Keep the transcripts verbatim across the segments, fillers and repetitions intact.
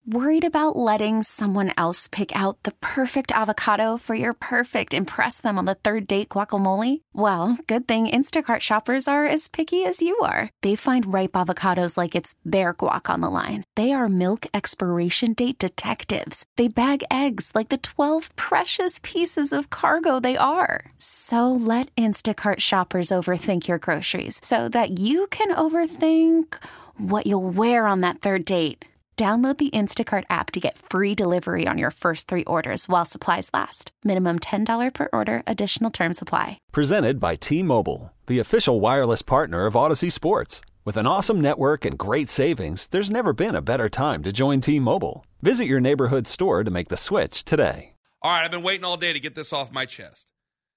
Worried about letting someone else pick out the perfect avocado for your perfect impress them on the third date guacamole? Well, good thing Instacart shoppers are as picky as you are. They find ripe avocados like it's their guac on the line. They are milk expiration date detectives. They bag eggs like the twelve precious pieces of cargo they are. So let Instacart shoppers overthink your groceries so that you can overthink what you'll wear on that third date. Download the Instacart app to get free delivery on your first three orders while supplies last. Minimum ten dollars per order. Additional terms apply. Presented by T-Mobile, the official wireless partner of Odyssey Sports. With an awesome network and great savings, there's never been a better time to join T-Mobile. Visit your neighborhood store to make the switch today. All right, I've been waiting all day to get this off my chest.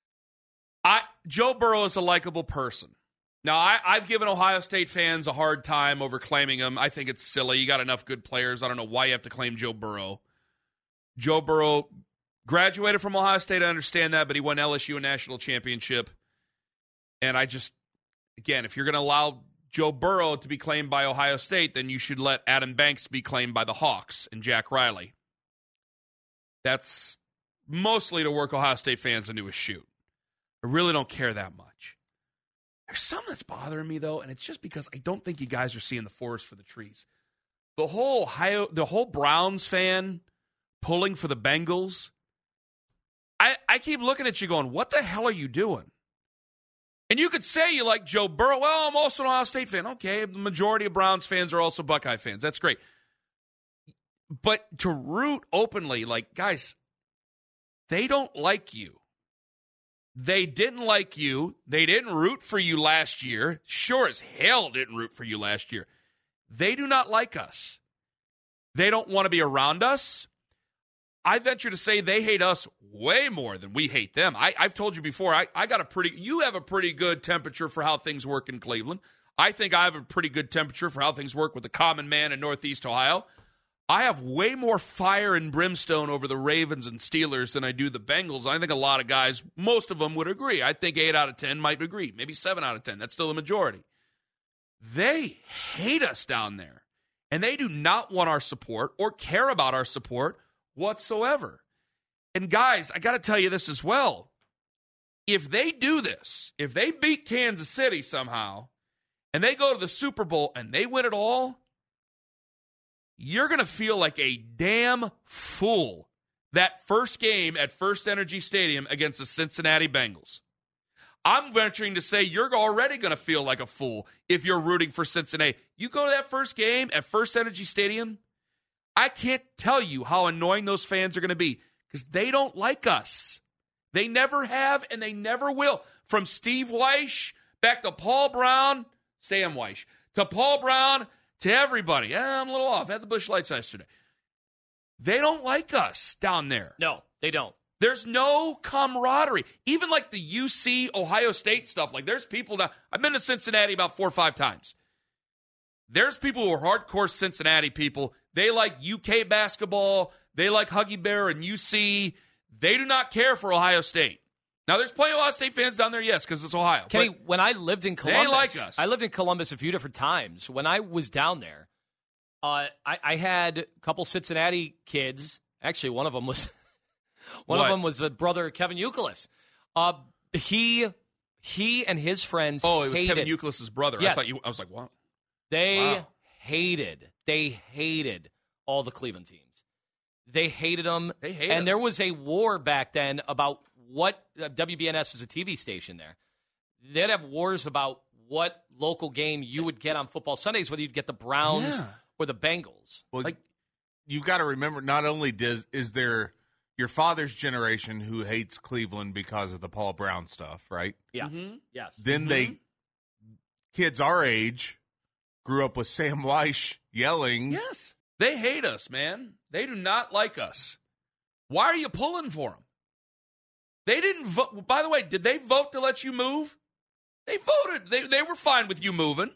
I Joe Burrow is a likable person. Now, I, I've given Ohio State fans a hard time over claiming him. I think it's silly. You got enough good players. I don't know why you have to claim Joe Burrow. Joe Burrow graduated from Ohio State. I understand that, but he won L S U a national championship. And I just, again, if you're going to allow Joe Burrow to be claimed by Ohio State, then you should let Adam Banks be claimed by the Hawks and Jack Riley. That's mostly to work Ohio State fans into a shoot. I really don't care that much. There's something that's bothering me, though, and it's just because I don't think you guys are seeing the forest for the trees. The whole Ohio, the whole Browns fan pulling for the Bengals, I, I keep looking at you going, what the hell are you doing? And you could say you like Joe Burrow. Well, I'm also an Ohio State fan. Okay, the majority of Browns fans are also Buckeye fans. That's great. But to root openly, like, guys, they don't like you. They didn't like you. They didn't root for you last year. Sure as hell didn't root for you last year. They do not like us. They don't want to be around us. I venture to say they hate us way more than we hate them. I, I've told you before, I, I got a pretty, you have a pretty good temperature for how things work in Cleveland. I think I have a pretty good temperature for how things work with the common man in Northeast Ohio. I have way more fire and brimstone over the Ravens and Steelers than I do the Bengals. I think a lot of guys, most of them would agree. I think eight out of ten might agree. Maybe seven out of ten. That's still the majority. They hate us down there. And they do not want our support or care about our support whatsoever. And guys, I got to tell you this as well. If they do this, if they beat Kansas City somehow, and they go to the Super Bowl and they win it all, you're going to feel like a damn fool that first game at First Energy Stadium against the Cincinnati Bengals. I'm venturing to say you're already going to feel like a fool if you're rooting for Cincinnati. You go to that first game at First Energy Stadium, I can't tell you how annoying those fans are going to be because they don't like us. They never have and they never will. From Steve Weish back to Paul Brown, Sam Weish, to Paul Brown, to everybody. Eh, I'm a little off. I had the Busch Lights yesterday. They don't like us down there. No, they don't. There's no camaraderie. Even like the U C Ohio State stuff. Like there's people that I've been to Cincinnati about four or five times. There's people who are hardcore Cincinnati people. They like U K basketball. They like Huggy Bear and U C. They do not care for Ohio State. Now, there's plenty of Ohio State fans down there, yes, because it's Ohio. Kenny, when I lived in Columbus, they like us. I lived in Columbus a few different times. When I was down there, uh, I, I had a couple Cincinnati kids. Actually, one of them was one what? of them was a brother Kevin Youkilis. Uh, he he and his friends. Oh, it was hated, Kevin Youkilis' brother. Yes. I thought you. I was like, what? They wow. hated. They hated all the Cleveland teams. They hated them. They hate and us. there was a war back then about what uh, W B N S was a T V station there. They'd have wars about what local game you would get on football Sundays, whether you'd get the Browns yeah. or the Bengals. Well, like, you got to remember, not only does is there your father's generation who hates Cleveland because of the Paul Brown stuff, right? Yeah. Mm-hmm. Yes. Then Mm-hmm. they, kids our age, grew up with Sam Weish yelling. Yes. They hate us, man. They do not like us. Why are you pulling for them? They didn't vote. By the way, did they vote to let you move? They voted. They they were fine with you moving.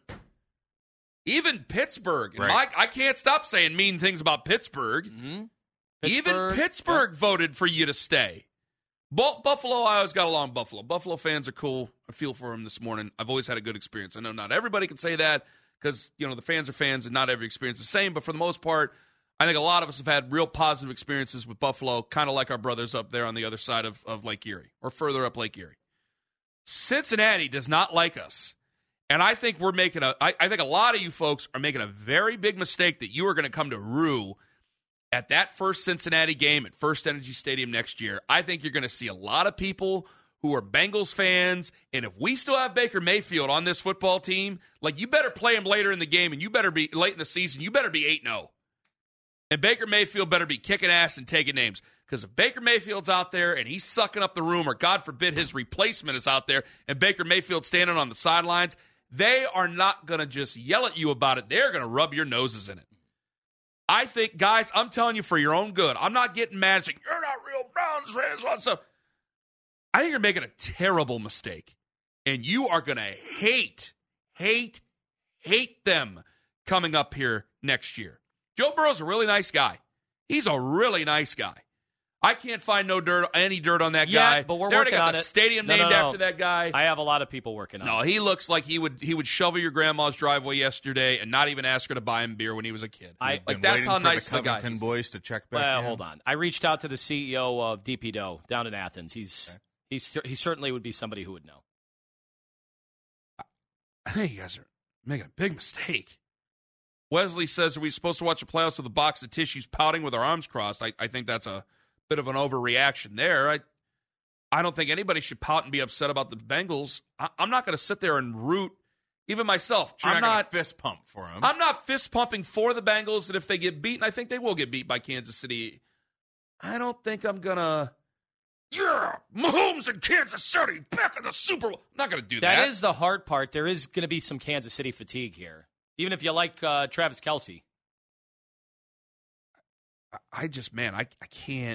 Even Pittsburgh. And Right. Mike, I can't stop saying mean things about Pittsburgh. Mm-hmm. Even Pittsburgh, Pittsburgh yeah. voted for you to stay. Bu- Buffalo, I always got along with Buffalo. Buffalo fans are cool. I feel for them this morning. I've always had a good experience. I know not everybody can say that because, you know, the fans are fans and not every experience is the same. But for the most part, I think a lot of us have had real positive experiences with Buffalo, kind of like our brothers up there on the other side of, of Lake Erie, or further up Lake Erie. Cincinnati does not like us. And I think we're making a, I, I think a lot of you folks are making a very big mistake that you are going to come to rue at that first Cincinnati game at First Energy Stadium next year. I think you're going to see a lot of people who are Bengals fans, and if we still have Baker Mayfield on this football team, like, you better play him later in the game, and you better be, late in the season, you better be eight and oh. And Baker Mayfield better be kicking ass and taking names. Because if Baker Mayfield's out there and he's sucking up the room, or God forbid his replacement is out there and Baker Mayfield standing on the sidelines, they are not going to just yell at you about it. They're going to rub your noses in it. I think, guys, I'm telling you for your own good. I'm not getting mad saying, you're not real Browns fans, all that stuff. I think you're making a terrible mistake. And you are going to hate, hate, hate them coming up here next year. Joe Burrow's a really nice guy. He's a really nice guy. I can't find no dirt, any dirt on that yeah, guy. But we're They working got on the it. stadium no, named no, no. after that guy. I have a lot of people working on no, it. he looks like he would he would shovel your grandma's driveway yesterday and not even ask her to buy him beer when he was a kid. I- like that's how for nice the the guy Covington is. boys to check back Well, in. hold on. I reached out to the C E O of D P Dough down in Athens. He's Okay. he's he certainly would be somebody who would know. I think you guys are making a big mistake. Wesley says, are we supposed to watch the playoffs with a box of tissues pouting with our arms crossed? I, I think that's a bit of an overreaction there. I I don't think anybody should pout and be upset about the Bengals. I, I'm not going to sit there and root, even myself. You're I'm not, not, gonna fist pump for him. I'm not fist pumping for the Bengals, and if they get beaten, I think they will get beat by Kansas City. I don't think I'm going to, yeah, Mahomes and Kansas City back in the Super Bowl. I'm not going to do that. That is the hard part. There is going to be some Kansas City fatigue here, even if you like uh, Travis Kelce. I just, man, I, I can't.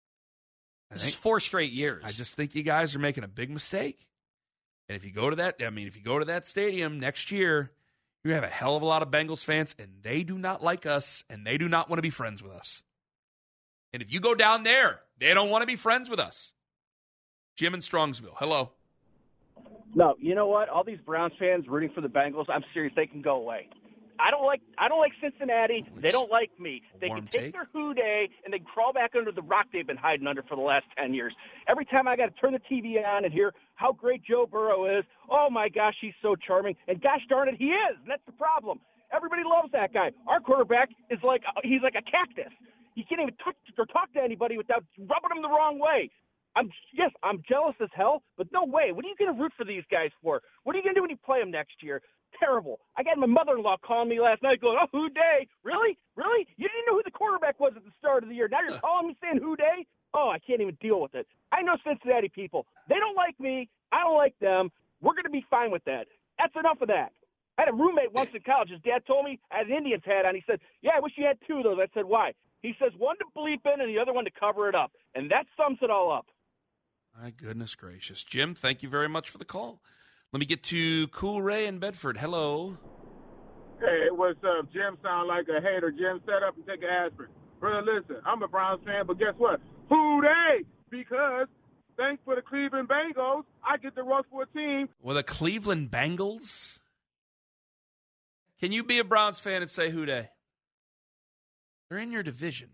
I This think, is four straight years. I just think you guys are making a big mistake. And if you go to that, I mean, if you go to that stadium next year, you're going to have a hell of a lot of Bengals fans, and they do not like us, and they do not want to be friends with us. And if you go down there, they don't want to be friends with us. Jim in Strongsville, hello. No, you know what? All these Browns fans rooting for the Bengals, I'm serious, they can go away. I don't like I don't like Cincinnati. They don't like me. They Warm can take take. their hoo day and they can crawl back under the rock they've been hiding under for the last ten years. Every time I got to turn the T V on and hear how great Joe Burrow is, oh my gosh, he's so charming. And gosh darn it, he is. And that's the problem. Everybody loves that guy. Our quarterback is like he's like a cactus. He can't even touch or talk to anybody without rubbing him the wrong way. I'm yes, I'm jealous as hell, but no way. What are you going to root for these guys for? What are you going to do when you play them next year? Terrible. I got my mother-in-law calling me last night going, oh, who day? Really? Really? You didn't know who the quarterback was at the start of the year. Now you're calling me saying who day? Oh, I can't even deal with it. I know Cincinnati people. They don't like me. I don't like them. We're going to be fine with that. That's enough of that. I had a roommate once in college. His dad told me I had an Indians hat on. He said, yeah, I wish you had two of those. I said, why? He says one to bleep in and the other one to cover it up. And that sums it all up. My goodness gracious. Jim, thank you very much for the call. Let me get to Cool Ray in Bedford. Hello. Hey, what's up? Jim sound like a hater. Jim, set up and take an aspirin. Brother, listen, I'm a Browns fan, but guess what? Who they? Because thanks for the Cleveland Bengals, I get to root for a team. Well, the Cleveland Bengals? Can you be a Browns fan and say who they? They're in your division.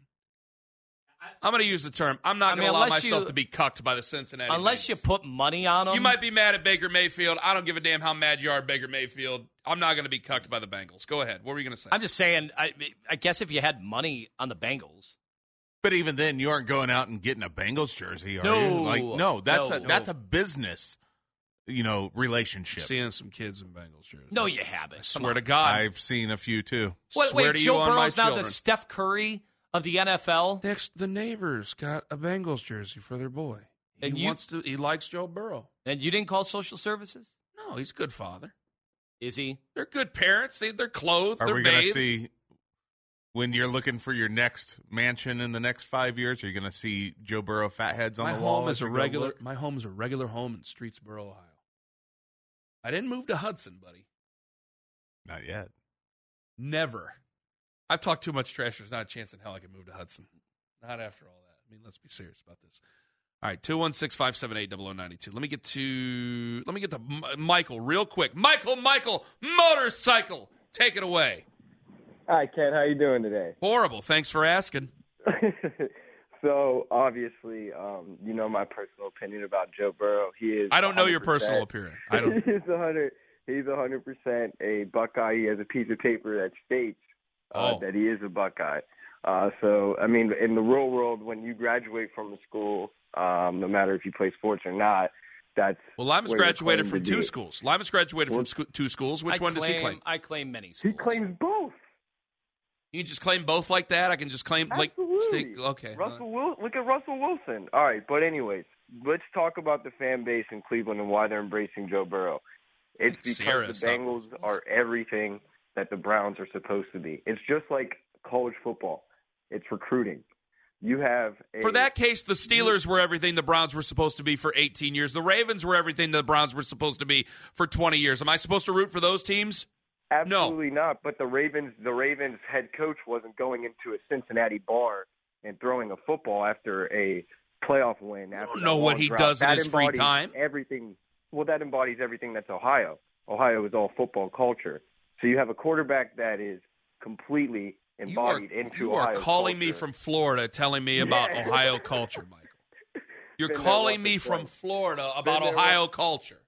I'm going to use the term. I'm not I going to mean, allow unless myself you- to be cucked by the Cincinnati Unless Bengals. you put money on them. You might be mad at Baker Mayfield. I don't give a damn how mad you are at Baker Mayfield. I'm not going to be cucked by the Bengals. Go ahead. What were you going to say? I'm just saying, I, I guess if you had money on the Bengals. But even then, you aren't going out and getting a Bengals jersey, are No. you? Like, no, that's No. a that's a business, you know, relationship. Seeing some kids in Bengals jerseys. No, you haven't. I Come swear on. to God. I've seen a few too. What, swear wait, to you Joe on my Burrow's now children. the Steph Curry of the N F L? Next, the neighbors got a Bengals jersey for their boy. He And you- wants to. He likes Joe Burrow. And you didn't call social services? No, he's a good father. Is he? They're good parents. They, they're clothed. Are they're we going to bathed. see when you're looking for your next mansion in the next five years? Are you going to see Joe Burrow fatheads on My the wall? home as is a you go regular. look? My home is a regular home in Streetsboro, Ohio. I didn't move to Hudson, buddy. Not yet. Never. I've talked too much trash. There's not a chance in hell I can move to Hudson. Not after all that. I mean, let's be serious about this. All right, two one six, five seven eight, zero zero nine two. Let me get to let me get to M- Michael real quick. Michael, Michael, motorcycle. Take it away. Hi, Ken. How you doing today? Horrible. Thanks for asking. So, obviously, um, you know my personal opinion about Joe Burrow. He is. I don't know your one hundred percent personal opinion. I don't. He's a hundred. He's a hundred percent a Buckeye. He has a piece of paper that states uh, Oh. that he is a Buckeye. Uh, so, I mean, in the real world, when you graduate from the school, um, no matter if you play sports or not, that's Well, Limas where you're graduated claimed from to two be. schools. Limas graduated Well, from sco- two schools. Which I one claim, does he claim? I claim many He schools. claims both. You just claim both like that? I can just claim like Absolutely. stick- okay. Russell Wil- look at Russell Wilson. All right, but anyways, let's talk about the fan base in Cleveland and why they're embracing Joe Burrow. It's because Sierra the stuff. Bengals are everything that the Browns are supposed to be. It's just like college football. It's recruiting. You have a, For that case, the Steelers were everything the Browns were supposed to be for eighteen years. The Ravens were everything the Browns were supposed to be for twenty years. Am I supposed to root for those teams? Absolutely not. But the Ravens, the Ravens head coach wasn't going into a Cincinnati bar and throwing a football after a playoff win. After don't know that what long he drought. does in That his free embodies time. Everything. Well, that embodies everything that's Ohio. Ohio is all football culture. So you have a quarterback that is completely You are, embodied into you are Ohio calling me culture. from Florida telling me about Yeah. Ohio culture, Michael. You're Been there calling once me or from twice. Florida about there Ohio culture.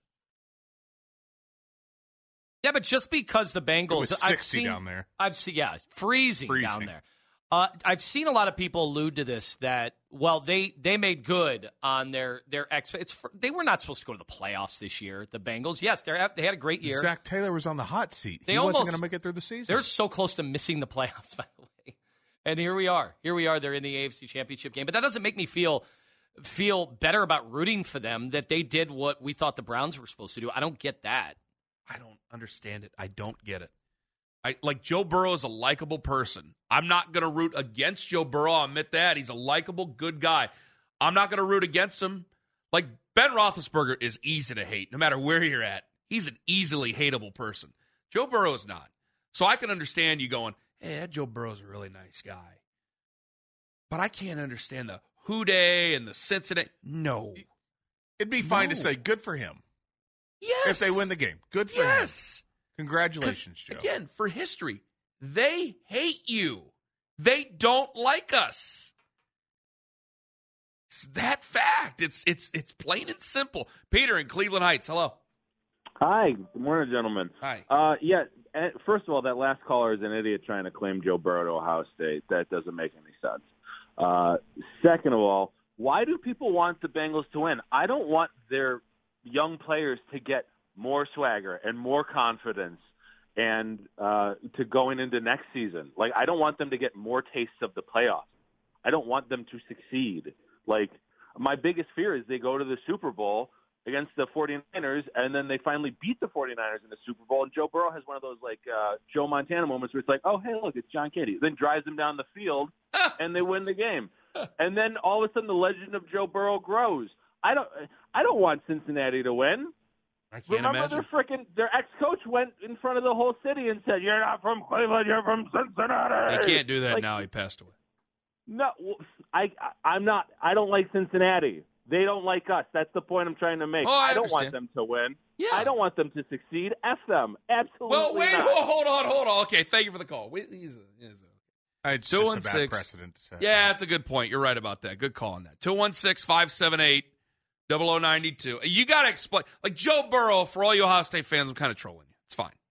Yeah, but just because the Bengals, It was I've sixty seen, down there. I've seen, yeah, freezing, Freezing. down there. Uh, I've seen a lot of people allude to this that well, they they made good on their their ex. It's for, they were not supposed to go to the playoffs this year. The Bengals, yes, they they had a great year. Zach Taylor was on the hot seat. They he wasn't almost- going to make it through the season. They're so close to missing the playoffs, by the way. And here we are. Here we are. They're in the A F C Championship game. But that doesn't make me feel feel better about rooting for them that they did what we thought the Browns were supposed to do. I don't get that. I don't understand it. I don't get it. I like Joe Burrow is a likable person. I'm not going to root against Joe Burrow. I'll admit that. He's a likable, good guy. I'm not going to root against him. Like, Ben Roethlisberger is easy to hate, no matter where you're at. He's an easily hateable person. Joe Burrow is not. So I can understand you going, hey, that Joe Burrow's a really nice guy. But I can't understand the Houday and the Cincinnati. No. It'd be fine No. to say good for him Yes. if they win the game. Good for him. Yes. Congratulations, Joe. Again, for history, they hate you. They don't like us. It's that fact. It's it's it's plain and simple. Peter in Cleveland Heights. Hello. Hi. Good morning, gentlemen. Hi. Uh, yeah, and first of all, that last caller is an idiot trying to claim Joe Burrow to Ohio State. That doesn't make any sense. Uh, second of all, why do people want the Bengals to win? I don't want their young players to get more swagger and more confidence and uh, to going into next season. Like, I don't want them to get more tastes of the playoffs. I don't want them to succeed. Like, my biggest fear is they go to the Super Bowl against the 49ers, and then they finally beat the 49ers in the Super Bowl, and Joe Burrow has one of those, like, uh, Joe Montana moments where it's like, oh, hey, look, it's John Candy. Then drives them down the field, and they win the game. And then all of a sudden the legend of Joe Burrow grows. I don't I don't want Cincinnati to win. I can't Remember imagine. their frickin' their ex-coach went in front of the whole city and said, "You're not from Cleveland, you're from Cincinnati." He can't do that Like, now. He passed away. No, I, I I'm not. I don't like Cincinnati. They don't like us. That's the point I'm trying to make. Oh, I don't want understand. them to win. Yeah. I don't want them to succeed. F them. Absolutely Well, wait. not. Hold on. Hold on. Okay. Thank you for the call. Wait, he's a, he's a, It's Two just and a bad six. precedent to set. Yeah, that's a good point. You're right about that. Good call on that. two one six, five seven eight, zero zero nine two. You got to explain. Like Joe Burrow, for all you Ohio State fans, I'm kind of trolling you. It's fine.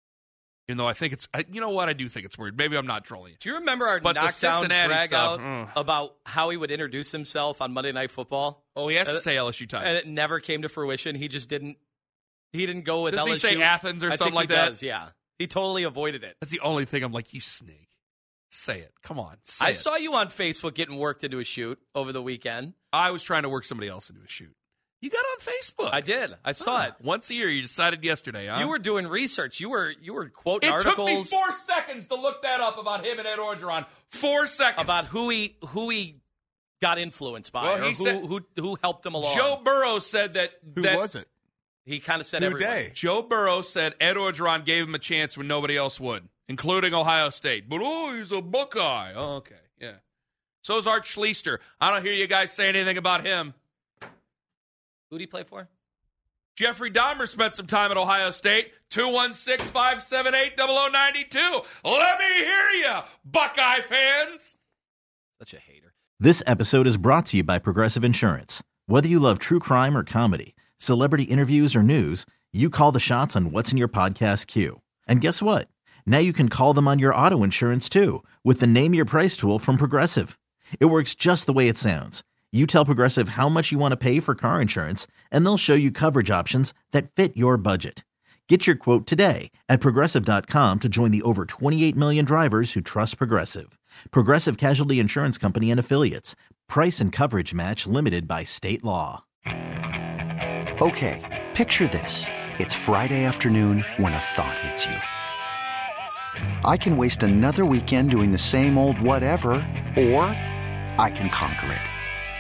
Even though I think it's, I, you know what? I do think it's weird. Maybe I'm not trolling you. Do you remember our But the knockdown Cincinnati drag stuff, out mm. about how he would introduce himself on Monday Night Football? Oh, he has to Uh, say L S U time. And it never came to fruition. He just didn't. He didn't go with Does L he S U. say Athens or I something think like he that? Does, yeah, he totally avoided it. That's the only thing I'm like, you snake. Say it. Come on. Say I it. saw you on Facebook getting worked into a shoot over the weekend. I was trying to work somebody else into a shoot. You got on Facebook. I did. I saw Huh. it. Once a year. You decided yesterday, huh? You were doing research. You were you were quoting It articles took me four seconds to look that up about him and Ed Orgeron. Four seconds. about who he who he got influenced by, Well, or he who, said- who who helped him along. Joe Burrow said that. Who that was it? he kind of said Who everyone. day? Joe Burrow said Ed Orgeron gave him a chance when nobody else would, including Ohio State. But, oh, he's a Buckeye. Oh, okay, yeah. So is Art Schlichter. I don't hear you guys say anything about him. Who did he play for? Jeffrey Dahmer spent some time at Ohio State. two one six, five seven eight, zero zero nine two. Let me hear you, Buckeye fans. Such a hater. This episode is brought to you by Progressive Insurance. Whether you love true crime or comedy, celebrity interviews or news, you call the shots on what's in your podcast queue. And guess what? Now you can call them on your auto insurance too with the Name Your Price tool from Progressive. It works just the way it sounds. You tell Progressive how much you want to pay for car insurance, and they'll show you coverage options that fit your budget. Get your quote today at Progressive dot com to join the over twenty-eight million drivers who trust Progressive. Progressive Casualty Insurance Company and Affiliates. Price and coverage match limited by state law. Okay, picture this. It's Friday afternoon when a thought hits you. I can waste another weekend doing the same old whatever, or I can conquer it.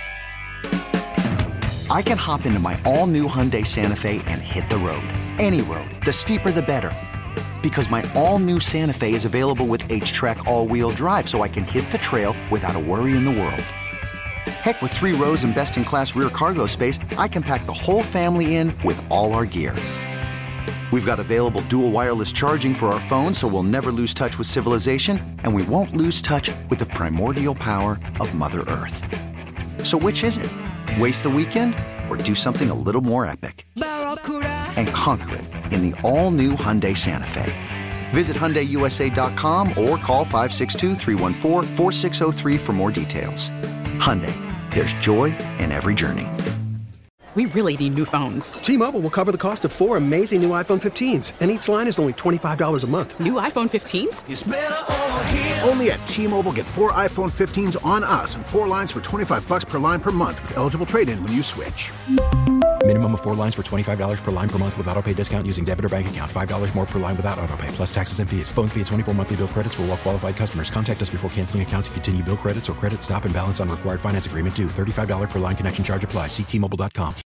I can hop into my all-new Hyundai Santa Fe and hit the road. Any road. The steeper, the better. Because my all-new Santa Fe is available with H-Track all-wheel drive, so I can hit the trail without a worry in the world. Heck, with three rows and best-in-class rear cargo space, I can pack the whole family in with all our gear. We've got available dual wireless charging for our phones, so we'll never lose touch with civilization, and we won't lose touch with the primordial power of Mother Earth. So which is it? Waste the weekend or do something a little more epic? And conquer it in the all-new Hyundai Santa Fe. Visit Hyundai U S A dot com or call five six two, three one four, four six zero three for more details. Hyundai, there's joy in every journey. We really need new phones. T-Mobile will cover the cost of four amazing new iPhone fifteens, and each line is only twenty-five dollars a month. New iPhone fifteens? It's better over here. Only at T-Mobile, get four iPhone fifteens on us and four lines for twenty-five bucks per line per month with eligible trade-in when you switch. Minimum of four lines for twenty-five dollars per line per month with autopay discount using debit or bank account. five dollars more per line without autopay, plus taxes and fees. Phone fee at twenty-four monthly bill credits for well-qualified customers. Contact us before canceling account to continue bill credits or credit stop and balance on required finance agreement due. thirty-five dollars per line connection charge applies. See T Mobile dot com.